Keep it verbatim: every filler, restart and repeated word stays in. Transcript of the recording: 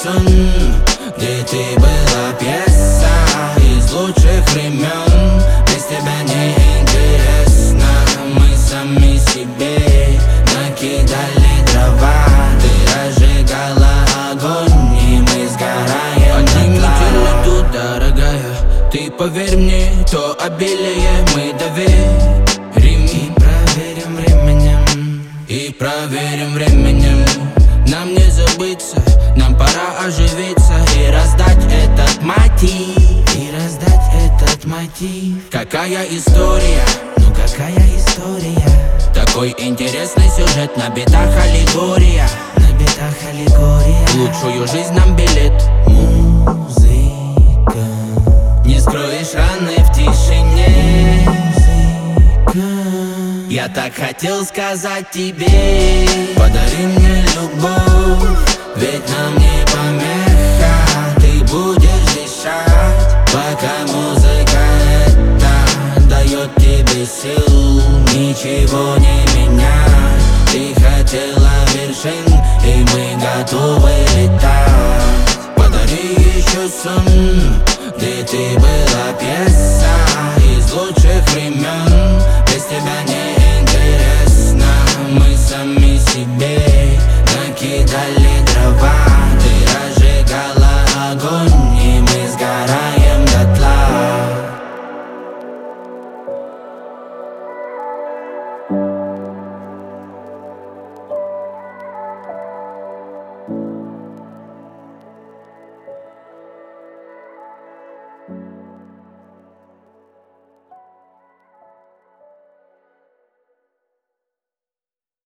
сон, где ты была пьеса из лучших времен. Без тебя не интересно, мы сами себе накидали дрова. Ты разжигала огонь, и мы сгораем дотла. Тут, дорогая, ты поверь мне, то обилие мы доверим. И проверим временем, и проверим временем. Нам не забыться, нам пора оживиться и раздать этот мотив, и раздать этот мотив. Какая история, ну какая история. Такой интересный сюжет, набита аллегория, набита аллегория. В лучшую жизнь нам билет музыка. Не скроешь раны в тишине. Я так хотел сказать тебе: подари мне любовь, ведь нам не помеха. Ты будешь дышать, пока музыка эта дает тебе сил. Ничего не менять. Ты хотела вершин, и мы готовы летать. Подари еще сон, где ты была